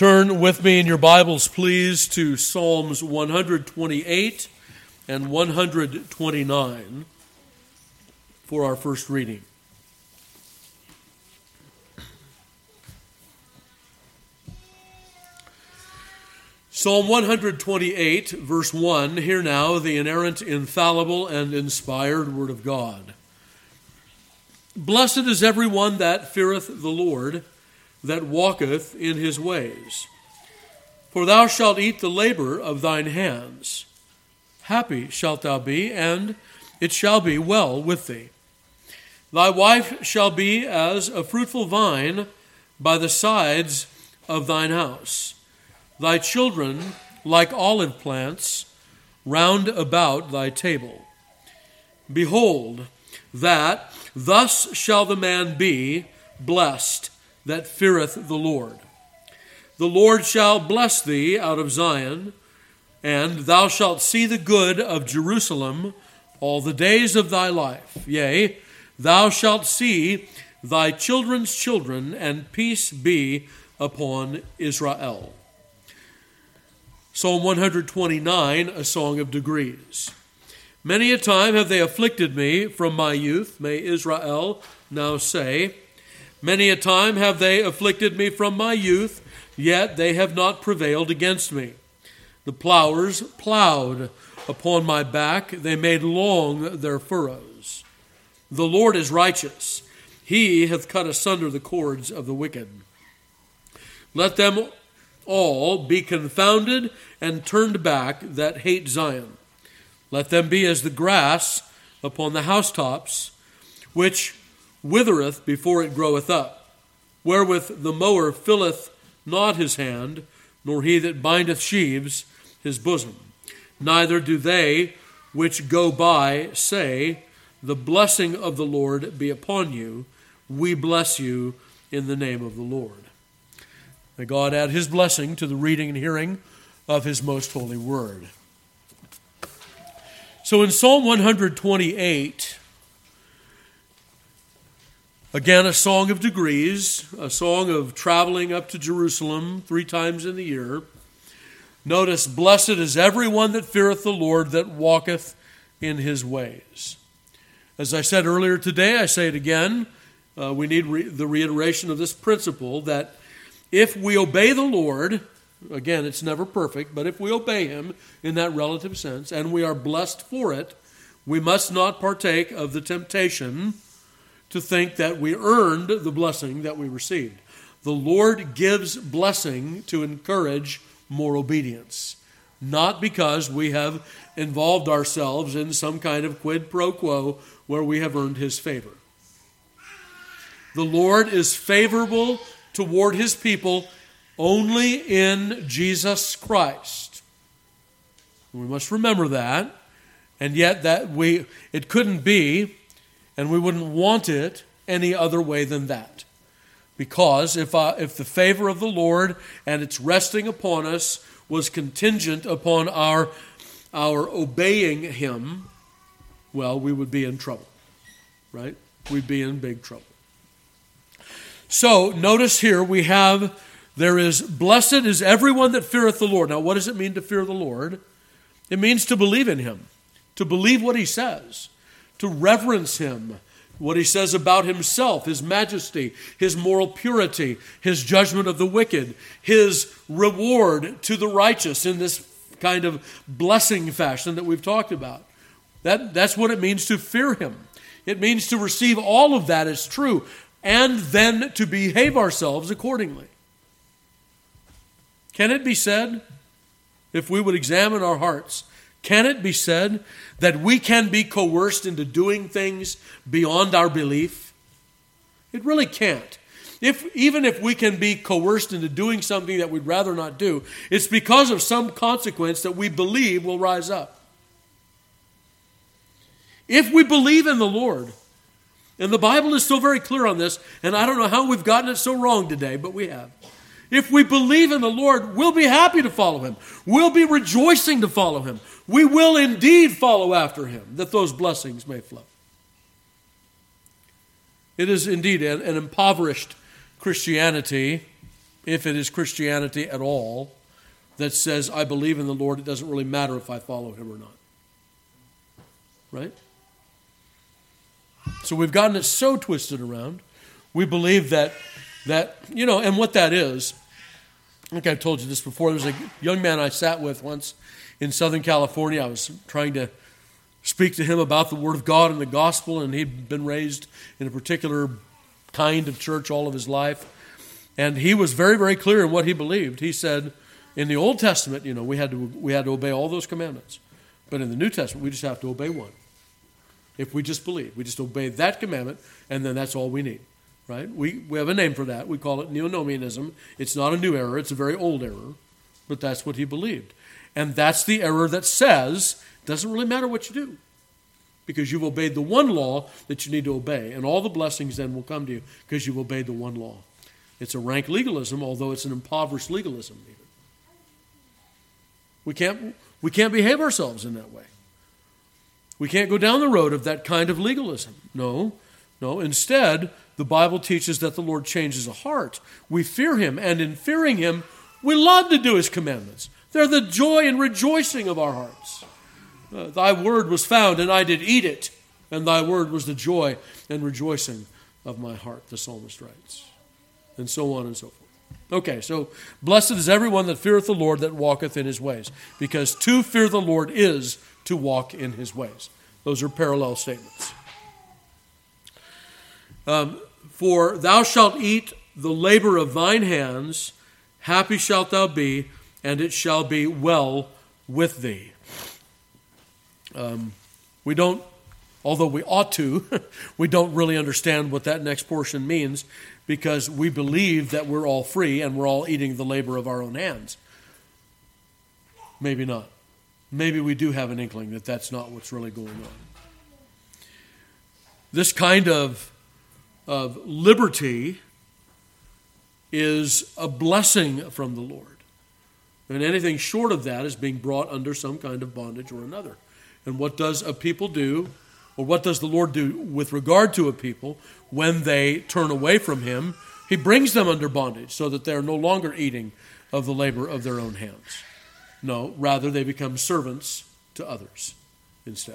Turn with me in your Bibles, please, to Psalms 128 and 129 for our first reading. Psalm 128, verse 1, hear now the inerrant, infallible, and inspired word of God. Blessed is every one that feareth the Lord, that walketh in his ways. For thou shalt eat the labor of thine hands. Happy shalt thou be, and it shall be well with thee. Thy wife shall be as a fruitful vine by the sides of thine house. Thy children like olive plants round about thy table. Behold, that thus shall the man be blessed that feareth the Lord. The Lord shall bless thee out of Zion, and thou shalt see the good of Jerusalem all the days of thy life. Yea, thou shalt see thy children's children, and peace be upon Israel. Psalm 129, a song of degrees. Many a time have they afflicted me from my youth, may Israel now say. Many a time have they afflicted me from my youth, yet they have not prevailed against me. The plowers plowed upon my back, they made long their furrows. The Lord is righteous, he hath cut asunder the cords of the wicked. Let them all be confounded and turned back that hate Zion. Let them be as the grass upon the housetops, which withereth before it groweth up, wherewith the mower filleth not his hand, nor he that bindeth sheaves his bosom. Neither do they which go by say, the blessing of the Lord be upon you. We bless you in the name of the Lord. May God add his blessing to the reading and hearing of his most holy word. So in Psalm 128, again, a song of degrees, a song of traveling up to Jerusalem 3 times in the year. Notice, blessed is every one that feareth the Lord, that walketh in his ways. As I said earlier today, I say it again, we need the reiteration of this principle that if we obey the Lord, again, it's never perfect, but if we obey him in that relative sense, and we are blessed for it, we must not partake of the temptation to think that we earned the blessing that we received. The Lord gives blessing to encourage more obedience, not because we have involved ourselves in some kind of quid pro quo where we have earned his favor. The Lord is favorable toward his people only in Jesus Christ. We must remember that, and yet it couldn't be, and we wouldn't want it any other way than that. Because if the favor of the Lord and its resting upon us was contingent upon our obeying him, well, we would be in trouble, right? We'd be in big trouble. So notice here there is, blessed is everyone that feareth the Lord. Now what does it mean to fear the Lord? It means to believe in him, to believe what he says, to reverence him, what he says about himself, his majesty, his moral purity, his judgment of the wicked, his reward to the righteous in this kind of blessing fashion that we've talked about. That's what it means to fear him. It means to receive all of that as true and then to behave ourselves accordingly. Can it be said, if we would examine our hearts, can it be said that we can be coerced into doing things beyond our belief? It really can't. Even if we can be coerced into doing something that we'd rather not do, it's because of some consequence that we believe will rise up. If we believe in the Lord, and the Bible is still very clear on this, and I don't know how we've gotten it so wrong today, but we have. If we believe in the Lord, we'll be happy to follow him. We'll be rejoicing to follow him. We will indeed follow after him, that those blessings may flow. It is indeed an impoverished Christianity if it is Christianity at all, that says, I believe in the Lord, it doesn't really matter if I follow him or not. Right? So we've gotten it so twisted around. We believe that and what that is, I think I've told you this before. There was a young man I sat with once in Southern California. I was trying to speak to him about the Word of God and the gospel, and he'd been raised in a particular kind of church all of his life. And he was very, very clear in what he believed. He said, in the Old Testament, we had to obey all those commandments. But in the New Testament, we just have to obey one. If we just believe, we just obey that commandment, and then that's all we need. Right? We have a name for that. We call it neonomianism. It's not a new error. It's a very old error. But that's what he believed. And that's the error that says, it doesn't really matter what you do, because you've obeyed the one law that you need to obey. And all the blessings then will come to you because you've obeyed the one law. It's a rank legalism, although it's an impoverished legalism even. We can't behave ourselves in that way. We can't go down the road of that kind of legalism. No. Instead, the Bible teaches that the Lord changes a heart. We fear him, and in fearing him, we love to do his commandments. They're the joy and rejoicing of our hearts. Thy word was found, and I did eat it, and thy word was the joy and rejoicing of my heart, the psalmist writes. And so on and so forth. Okay, so blessed is everyone that feareth the Lord, that walketh in his ways. Because to fear the Lord is to walk in his ways. Those are parallel statements. For thou shalt eat the labor of thine hands, happy shalt thou be, and it shall be well with thee. We don't, although we ought to, we don't really understand what that next portion means, because we believe that we're all free and we're all eating the labor of our own hands. Maybe not. Maybe we do have an inkling that that's not what's really going on. This kind of liberty is a blessing from the Lord. And anything short of that is being brought under some kind of bondage or another. And what does a people do, or what does the Lord do with regard to a people when they turn away from him? He brings them under bondage so that they're no longer eating of the labor of their own hands. No, rather they become servants to others instead.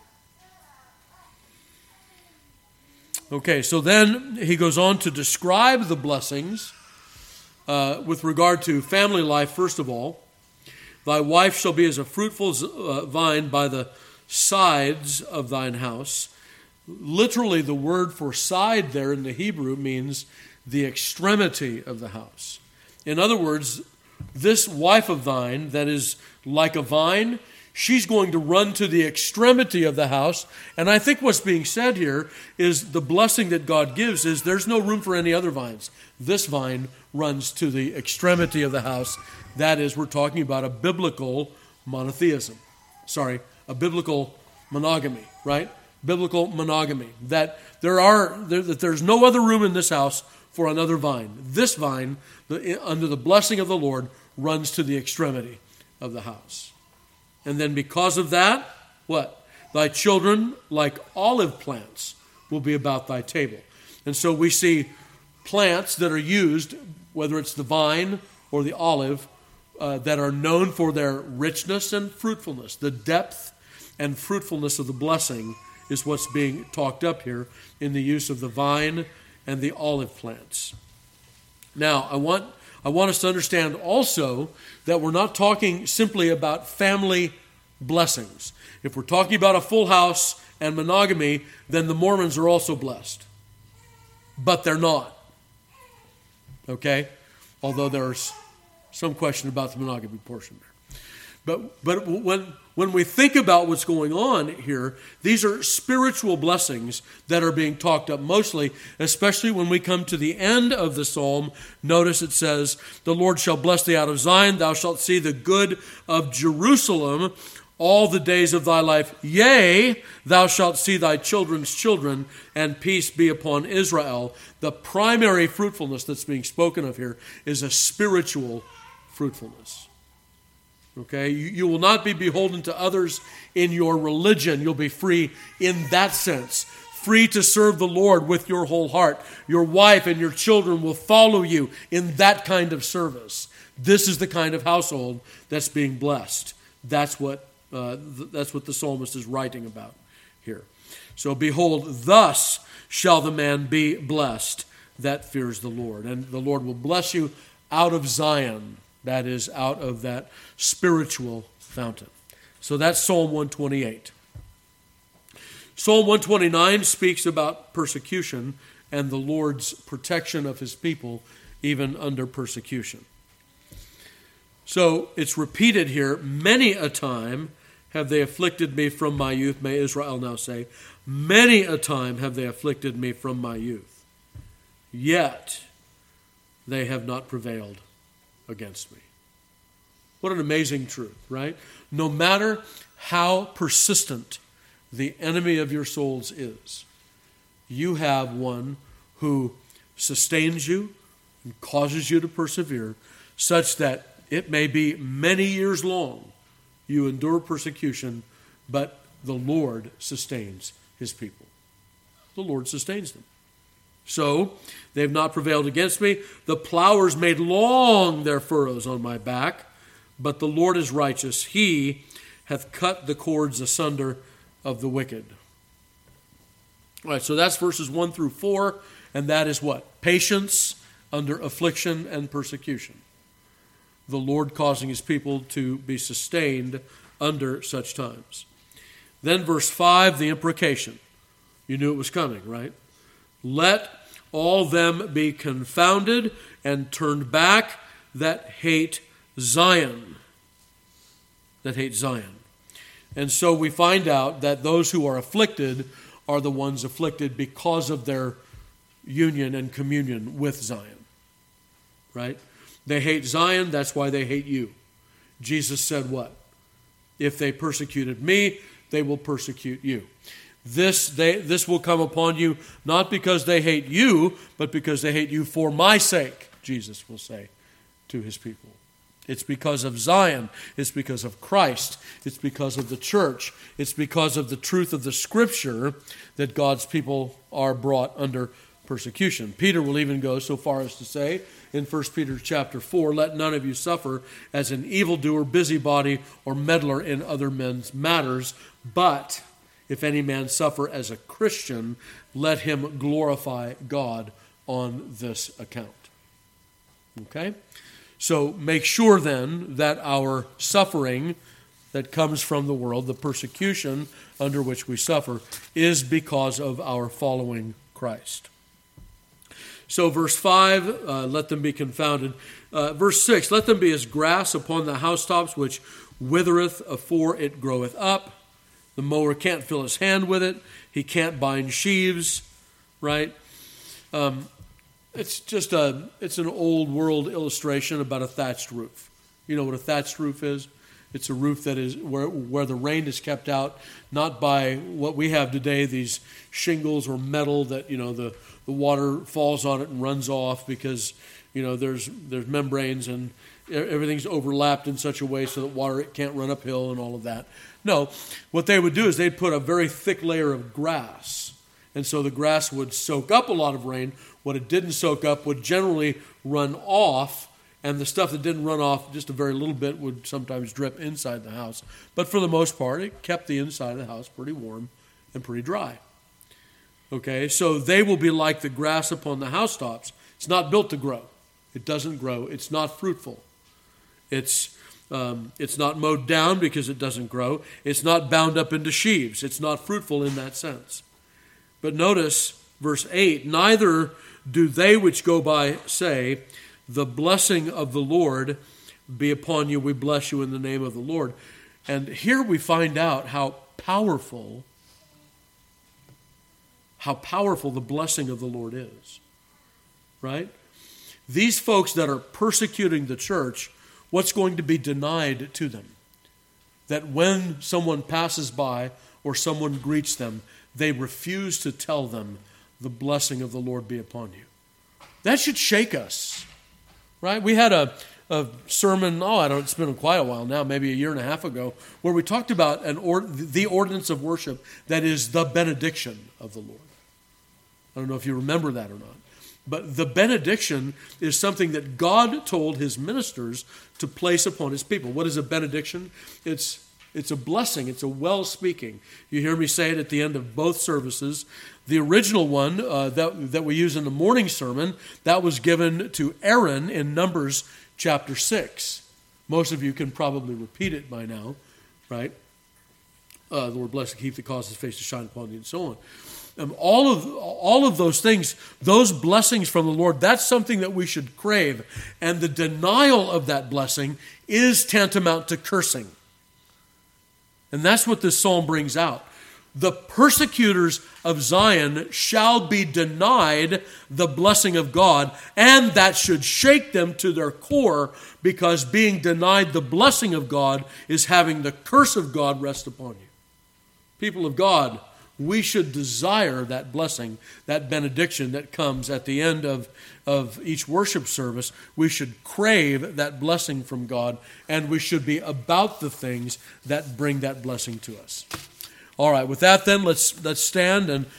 Okay, so then he goes on to describe the blessings with regard to family life, first of all. Thy wife shall be as a fruitful vine by the sides of thine house. Literally, the word for side there in the Hebrew means the extremity of the house. In other words, this wife of thine that is like a vine, she's going to run to the extremity of the house. And I think what's being said here is the blessing that God gives is there's no room for any other vines. This vine runs to the extremity of the house. That is, we're talking about a biblical monotheism. A biblical monogamy, right? Biblical monogamy. That there's no other room in this house for another vine. This vine, under the blessing of the Lord, runs to the extremity of the house. And then because of that, what? Thy children, like olive plants, will be about thy table. And so we see plants that are used, whether it's the vine or the olive, that are known for their richness and fruitfulness. The depth and fruitfulness of the blessing is what's being talked up here in the use of the vine and the olive plants. Now, I want us to understand also that we're not talking simply about family blessings. If we're talking about a full house and monogamy, then the Mormons are also blessed. But they're not. Okay? Although there's some question about the monogamy portion there. But when we think about what's going on here, these are spiritual blessings that are being talked up mostly, especially when we come to the end of the psalm. Notice it says, the Lord shall bless thee out of Zion. Thou shalt see the good of Jerusalem all the days of thy life. Yea, thou shalt see thy children's children, and peace be upon Israel. The primary fruitfulness that's being spoken of here is a spiritual fruitfulness. Okay, you will not be beholden to others in your religion. You'll be free in that sense. free to serve the Lord with your whole heart. Your wife and your children will follow you in that kind of service. This is the kind of household that's being blessed. That's what the psalmist is writing about here. So behold, thus shall the man be blessed that fears the Lord. And the Lord will bless you out of Zion, that is, out of that spiritual fountain. So that's Psalm 128. Psalm 129 speaks about persecution and the Lord's protection of his people even under persecution. So it's repeated here, many a time have they afflicted me from my youth, may Israel now say. Many a time have they afflicted me from my youth, yet they have not prevailed against me. What an amazing truth, right? No matter how persistent the enemy of your souls is, you have one who sustains you and causes you to persevere, such that it may be many years long you endure persecution, but the Lord sustains his people. The Lord sustains them. So, they have not prevailed against me. The plowers made long their furrows on my back, but the Lord is righteous. He hath cut the cords asunder of the wicked. All right, so that's verses 1 through 4, and that is what? Patience under affliction and persecution. The Lord causing his people to be sustained under such times. Then verse 5, the imprecation. You knew it was coming, right? Let all them be confounded and turned back that hate Zion. That hate Zion. And so we find out that those who are afflicted are the ones afflicted because of their union and communion with Zion. Right? They hate Zion, that's why they hate you. Jesus said what? If they persecuted me, they will persecute you. This will come upon you not because they hate you, but because they hate you for my sake, Jesus will say to his people. It's because of Zion. It's because of Christ. It's because of the church. It's because of the truth of the Scripture that God's people are brought under persecution. Peter will even go so far as to say in 1 Peter chapter 4, let none of you suffer as an evildoer, busybody, or meddler in other men's matters, but if any man suffer as a Christian, let him glorify God on this account. Okay? So make sure then that our suffering that comes from the world, the persecution under which we suffer, is because of our following Christ. So verse 5, let them be confounded. Verse 6, let them be as grass upon the housetops, which withereth afore it groweth up. The mower can't fill his hand with it. He can't bind sheaves, right? It's an old world illustration about a thatched roof. You know what a thatched roof is? It's a roof that is where the rain is kept out, not by what we have today, these shingles or metal that, the water falls on it and runs off because, there's membranes and everything's overlapped in such a way so that water can't run uphill and all of that. No, what they would do is they'd put a very thick layer of grass. And so the grass would soak up a lot of rain. What it didn't soak up would generally run off, and the stuff that didn't run off just a very little bit would sometimes drip inside the house. But for the most part, it kept the inside of the house pretty warm and pretty dry. Okay, so they will be like the grass upon the housetops. It's not built to grow. It doesn't grow. It's not fruitful. It's not mowed down because it doesn't grow. It's not bound up into sheaves. It's not fruitful in that sense. But notice verse 8, neither do they which go by say, the blessing of the Lord be upon you. We bless you in the name of the Lord. And here we find out how powerful the blessing of the Lord is. Right? These folks that are persecuting the church, what's going to be denied to them? That when someone passes by or someone greets them, they refuse to tell them the blessing of the Lord be upon you. That should shake us, right? We had a sermon, it's been quite a while now, maybe a year and a half ago, where we talked about the ordinance of worship that is the benediction of the Lord. I don't know if you remember that or not. But the benediction is something that God told his ministers to place upon his people. What is a benediction? It's a blessing. It's a well-speaking. You hear me say it at the end of both services. The original one that we use in the morning sermon, that was given to Aaron in Numbers chapter 6. Most of you can probably repeat it by now, right? The Lord bless and keep that cause his face to shine upon you, and so on. All of those things, those blessings from the Lord, that's something that we should crave. And the denial of that blessing is tantamount to cursing. And that's what this psalm brings out. The persecutors of Zion shall be denied the blessing of God, and that should shake them to their core, because being denied the blessing of God is having the curse of God rest upon you. People of God, we should desire that blessing, that benediction that comes at the end of each worship service. We should crave that blessing from God, and we should be about the things that bring that blessing to us. All right, with that then, let's stand and